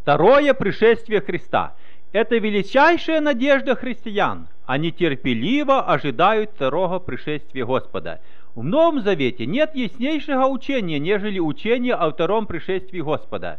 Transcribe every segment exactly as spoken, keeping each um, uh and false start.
Второе пришествие Христа. Это величайшая надежда христиан. Они терпеливо ожидают второго пришествия Господа. В Новом Завете нет яснейшего учения, нежели учение о втором пришествии Господа.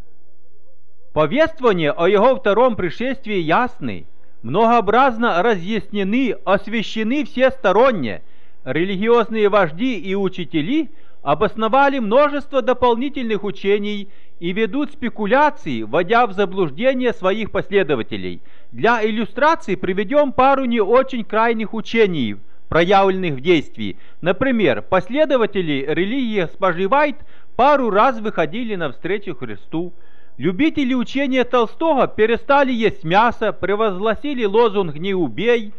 Повествования о Его втором пришествии ясны, многообразно разъяснены, освящены всесторонне. Религиозные вожди и учители обосновали множество дополнительных учений и ведут спекуляции, вводя в заблуждение своих последователей. Для иллюстрации приведем пару не очень крайних учений, проявленных в действии. Например, последователи религии Споживайт пару раз выходили навстречу Христу. Любители учения Толстого перестали есть мясо, провозгласили лозунг «Не убей»,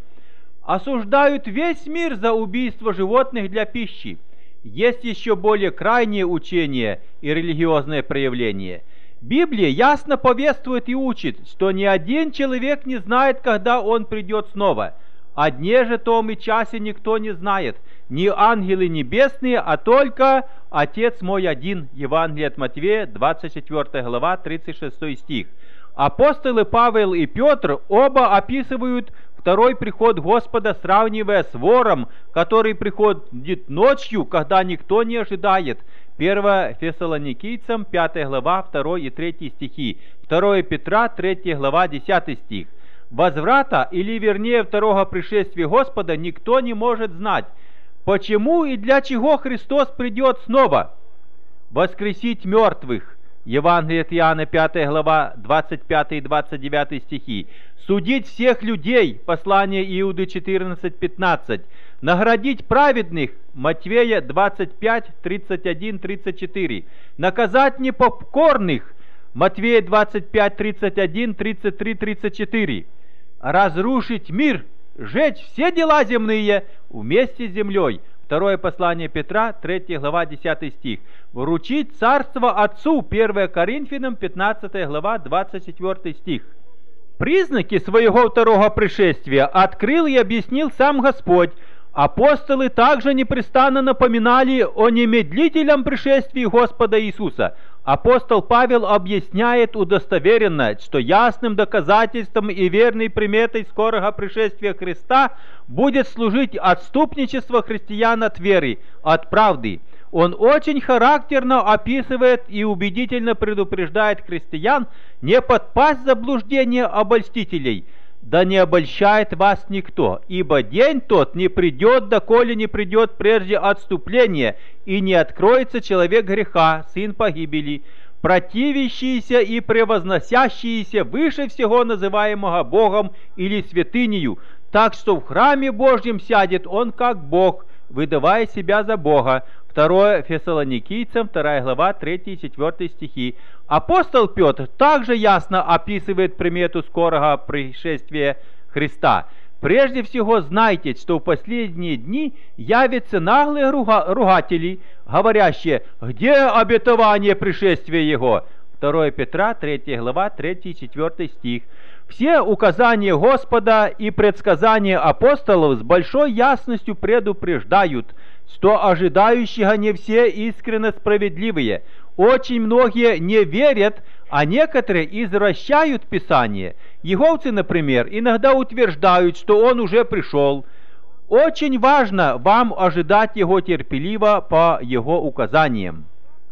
осуждают весь мир за убийство животных для пищи. Есть еще более крайнее учение и религиозное проявление. Библия ясно повествует и учит, что ни один человек не знает, когда он придет снова. О дне же том и часе никто не знает, ни ангелы небесные, а только Отец мой один. Евангелие от Матфея, двадцать четвёртая глава, тридцать шестой стих. Апостолы Павел и Петр оба описывают второй приход Господа, сравнивая с вором, который приходит ночью, когда никто не ожидает. первое Фессалоникийцам, пятая глава, второй и третий стихи. второе Петра, третья глава, десятый стих. Возврата, или вернее второго пришествия Господа, никто не может знать. Почему и для чего Христос придет снова? Воскресить мертвых. Евангелие от Иоанна, пятая глава, двадцать пятый и двадцать девятый стихи. Судить всех людей. Послание Иуды четырнадцать пятнадцать. Наградить праведных. Матфея двадцать пять тридцать один тридцать четыре. Наказать непокорных. Матфея двадцать пять тридцать один тридцать три тридцать четыре. Разрушить мир, сжечь все дела земные вместе с землей. Второе послание Петра, третья глава, десятый стих. Вручить царство Отцу. первое Коринфянам, пятнадцатая глава, двадцать четвёртый стих. Признаки своего второго пришествия открыл и объяснил сам Господь. Апостолы также непрестанно напоминали о немедлительном пришествии Господа Иисуса. Апостол Павел объясняет удостоверенно, что ясным доказательством и верной приметой скорого пришествия Христа будет служить отступничество христиан от веры, от правды. Он очень характерно описывает и убедительно предупреждает христиан не подпасть в заблуждение обольстителей. Да не обольщает вас никто, ибо день тот не придет, доколе не придет прежде отступление, и не откроется человек греха, сын погибели, противящийся и превозносящийся выше всего называемого Богом или святынею, так что в храме Божьем сядет он как Бог, выдавая себя за Бога. второе Фессалоникийцам, вторая глава, третий и четвёртый стихи. Апостол Петр также ясно описывает примету скорого пришествия Христа. Прежде всего знайте, что в последние дни явятся наглые руга- ругатели, говорящие: «Где обетование пришествия Его?» второе Петра, третья глава, третий и четвёртый стих. Все указания Господа и предсказания апостолов с большой ясностью предупреждают, что ожидающие не все искренно справедливые. Очень многие не верят, а некоторые извращают Писание. Иеговцы, например, иногда утверждают, что Он уже пришел. Очень важно вам ожидать Его терпеливо по Его указаниям.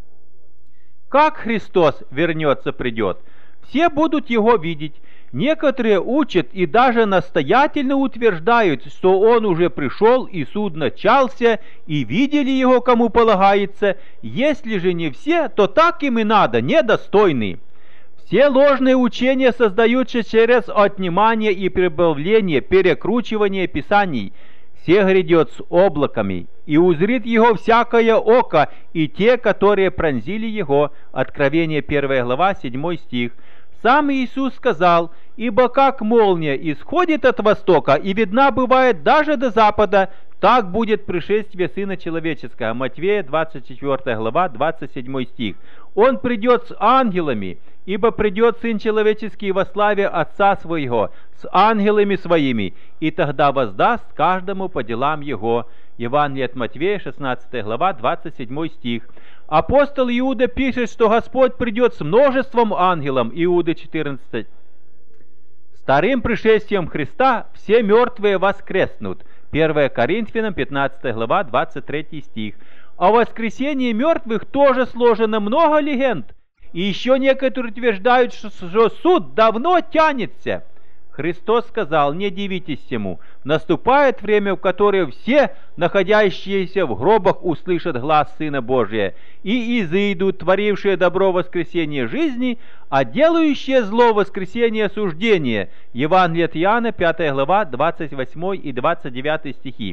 Как Христос вернется, придет? Все будут Его видеть. Некоторые учат и даже настоятельно утверждают, что Он уже пришел и суд начался, и видели Его, кому полагается. Если же не все, то так им и надо, недостойны. Все ложные учения создаются через отнимание и прибавление, перекручивание Писаний. Все грядет с облаками, и узрит Его всякое око, и те, которые пронзили Его. Откровение, первая глава, седьмой стих. Сам Иисус сказал: «Ибо как молния исходит от востока и видна бывает даже до запада, так будет пришествие Сына Человеческого». Матфея, двадцать четвёртая глава, двадцать седьмой стих. Он придет с ангелами, ибо придет Сын Человеческий во славе Отца Своего, с ангелами Своими, и тогда воздаст каждому по делам Его. Евангелие от Матфея, шестнадцатая глава, двадцать седьмой стих. Апостол Иуда пишет, что Господь придет с множеством ангелов, Иуда четырнадцать. Вторым пришествием Христа все мертвые воскреснут, первое Коринфянам пятнадцатая глава, двадцать третий стих. О воскресении мертвых тоже сложено много легенд, и еще некоторые утверждают, что суд давно тянется. Христос сказал: не дивитесь всему, наступает время, в которое все, находящиеся в гробах, услышат глас Сына Божия, и изыдут, творившие добро воскресение жизни, а делающие зло воскресение суждения. Евангелие от Иоанна, пятая глава, двадцать восьмой и двадцать девятый стихи.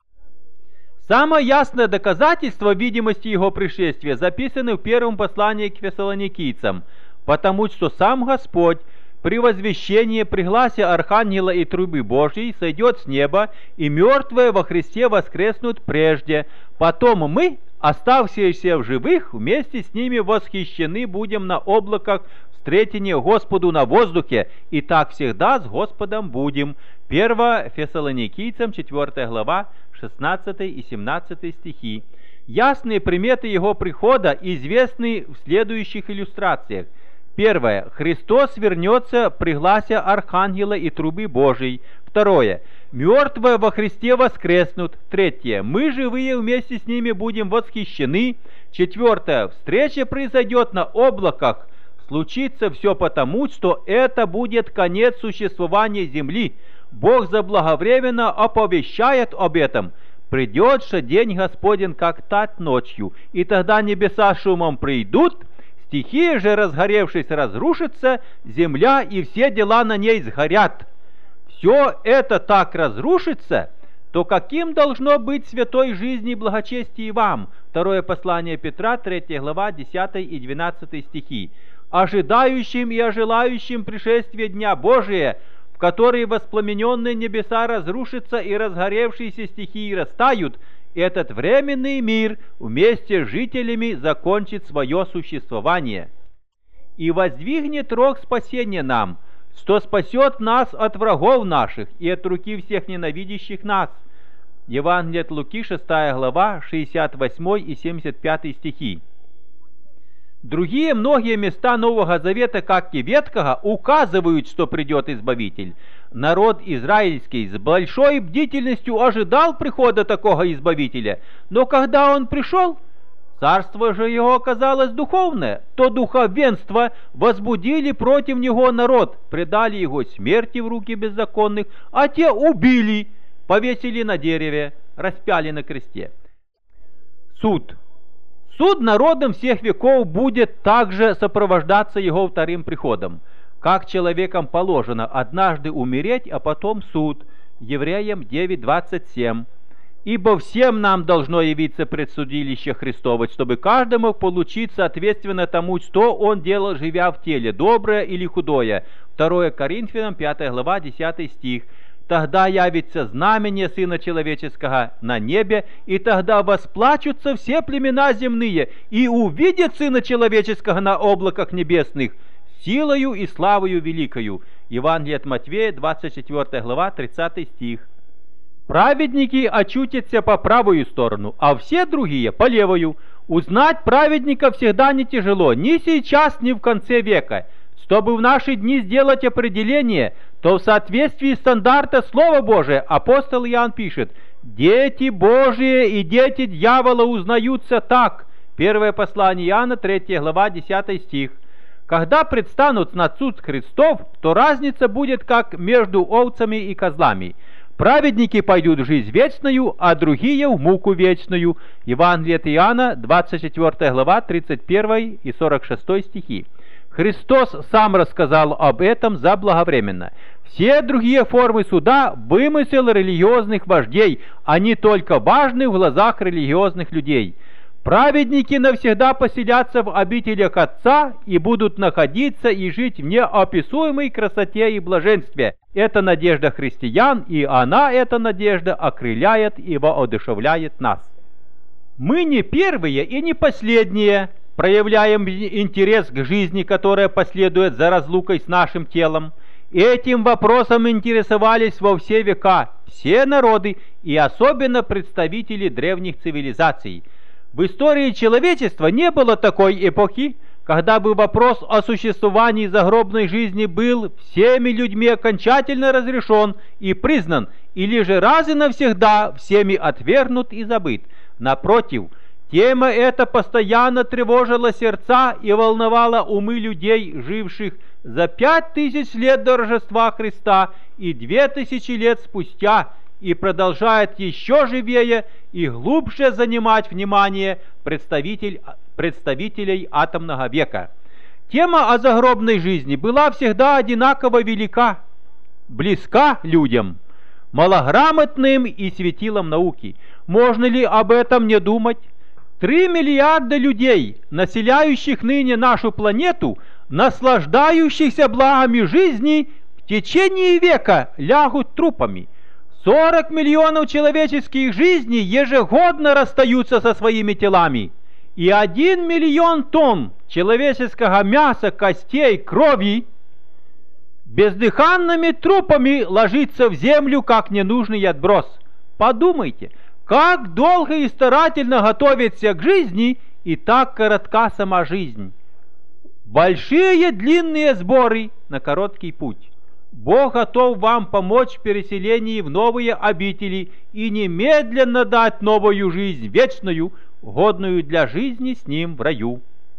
Самое ясное доказательство видимости Его пришествия записано в первом послании к фессалоникийцам, потому что сам Господь при возвещении, при гласе архангела и трубы Божьей сойдет с неба, и мертвые во Христе воскреснут прежде. Потом мы, оставшиеся в живых, вместе с ними восхищены будем на облаках встретения Господу на воздухе, и так всегда с Господом будем. первое Фессалоникийцам, четвёртая глава, шестнадцатый и семнадцатый стихи. Ясные приметы Его прихода известны в следующих иллюстрациях. Первое. Христос вернется при гласе архангела и трубы Божией. Второе. Мертвые во Христе воскреснут. Третье. Мы, живые, вместе с ними будем восхищены. Четвертое. Встреча произойдет на облаках. Случится все потому, что это будет конец существования земли. Бог заблаговременно оповещает об этом. Придет же день Господень, как тать ночью, и тогда небеса шумом придут, стихия же, разгоревшись, разрушится, земля и все дела на ней сгорят. Все это так разрушится, то каким должно быть святой жизни и благочестие вам? Второе послание Петра, третья глава, десятый и двенадцатый стихи. Ожидающим и ожелающим пришествия Дня Божия, в который воспламененные небеса разрушатся и разгоревшиеся стихии растают, этот временный мир вместе с жителями закончит свое существование. И воздвигнет рог спасения нам, что спасет нас от врагов наших и от руки всех ненавидящих нас. Евангелие от Луки, шестая глава, шестьдесят восьмой и семьдесят пятый стихи. Другие многие места Нового Завета, как и Ветхого, указывают, что придет Избавитель. Народ израильский с большой бдительностью ожидал прихода такого Избавителя, но когда он пришел, царство же его оказалось духовное, то духовенство возбудили против него народ, предали его смерти в руки беззаконных, а те убили, повесили на дереве, распяли на кресте. Суд. Суд народом всех веков будет также сопровождаться его вторым приходом. Как человекам положено однажды умереть, а потом суд. Евреям девять двадцать семь. Ибо всем нам должно явиться предсудилище Христово, чтобы каждому получить соответственно тому, что он делал, живя в теле, доброе или худое. второе Коринфянам, пятая глава, десятый стих. Тогда явится знамение Сына Человеческого на небе, и тогда восплачутся все племена земные, и увидят Сына Человеческого на облаках небесных, силою и славою великою. Евангелие от Матвея, двадцать четвёртая глава, тридцатый стих. Праведники очутятся по правую сторону, а все другие по левую. Узнать праведника всегда не тяжело, ни сейчас, ни в конце века. Чтобы в наши дни сделать определение, то в соответствии стандарта Слова Божия апостол Иоанн пишет: «Дети Божии и дети дьявола узнаются так». Первое послание Иоанна, третья глава, десятый стих. Когда предстанут на суд Христов, то разница будет как между овцами и козлами. Праведники пойдут в жизнь вечную, а другие в муку вечную. Евангелие от Иоанна, двадцать четвёртая глава, тридцать первый и сорок шестой стихи. Христос сам рассказал об этом заблаговременно. Все другие формы суда – вымысел религиозных вождей, они только важны в глазах религиозных людей. Праведники навсегда поселятся в обителях Отца и будут находиться и жить в неописуемой красоте и блаженстве. Это надежда христиан, и она, эта надежда, окрыляет и воодушевляет нас. Мы не первые и не последние проявляем интерес к жизни, которая последует за разлукой с нашим телом. Этим вопросом интересовались во все века все народы и особенно представители древних цивилизаций. В истории человечества не было такой эпохи, когда бы вопрос о существовании загробной жизни был всеми людьми окончательно разрешен и признан, или же раз и навсегда всеми отвергнут и забыт. Напротив, тема эта постоянно тревожила сердца и волновала умы людей, живших за пять тысяч лет до Рождества Христа и две тысячи лет спустя, и продолжает еще живее и глубже занимать внимание представитель, представителей атомного века. Тема о загробной жизни была всегда одинаково велика, близка людям, малограмотным и светилом науки. Можно ли об этом не думать? Три миллиарда людей, населяющих ныне нашу планету, наслаждающихся благами жизни, в течение века лягут трупами. сорок миллионов человеческих жизней ежегодно расстаются со своими телами, и один миллион тонн человеческого мяса, костей, крови бездыханными трупами ложится в землю, как ненужный отброс. Подумайте, как долго и старательно готовится к жизни, и так коротка сама жизнь. Большие длинные сборы на короткий путь. Бог готов вам помочь в переселении в новые обители и немедленно дать новую жизнь вечную, годную для жизни с Ним в раю.